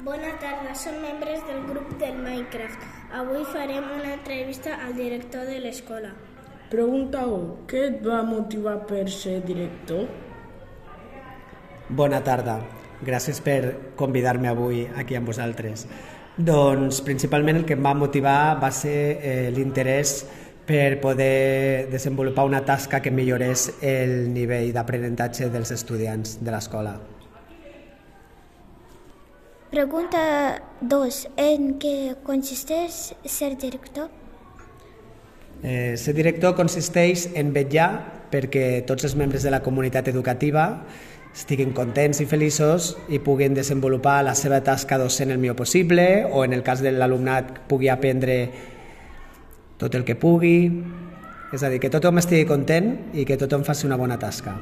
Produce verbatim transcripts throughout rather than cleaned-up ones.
Bona tarda, som membres del grup del Minecraft. Avui farem una entrevista al director de l'escola. Pregunta u. Què et va motivar per ser director? Bona tarda. Gràcies per convidar-me avui aquí amb vosaltres. Doncs principalment el que em va motivar va ser eh, l'interès per poder desenvolupar una tasca que millorés el nivell d'aprenentatge dels estudiants de l'escola. Pregunta dos. En què consisteix ser director? Eh, ser director consisteix en vetllar perquè tots els membres de la comunitat educativa estiguin contents i feliços i puguin desenvolupar la seva tasca docent el millor possible, o en el cas de l'alumnat pugui aprendre tot el que pugui. És a dir, que tothom estigui content i que tothom faci una bona tasca.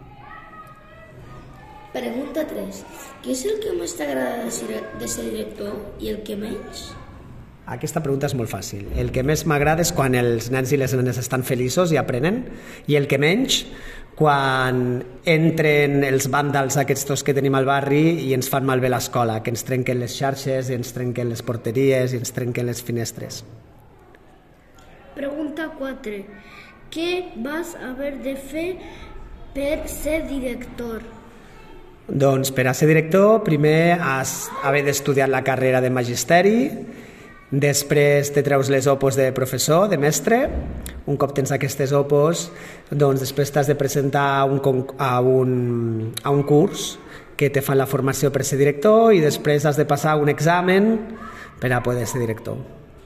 Pregunta tres. Què és el que més t'agrada de ser, de ser director i el que menys? Aquesta pregunta és molt fàcil. El que més m'agrada és quan els nens i les nenes estan feliços i aprenen, i el que menys, quan entren els vàndals aquests que tenim al barri i ens fan malbé l'escola, que ens trenquen les xarxes, i ens trenquen les porteries i ens trenquen les finestres. Pregunta quatre. Què vas haver de fer per ser director? Doncs per a ser director primer has haver d'estudiar la carrera de magisteri, després te treus les opos de professor, de mestre. Un cop tens aquestes opos, doncs després t'has de presentar a un, a un, a un curs que te fan la formació per ser director, i després has de passar un examen per a poder ser director.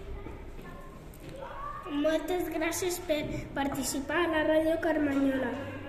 Moltes gràcies per participar a la Ràdio Carmanyola.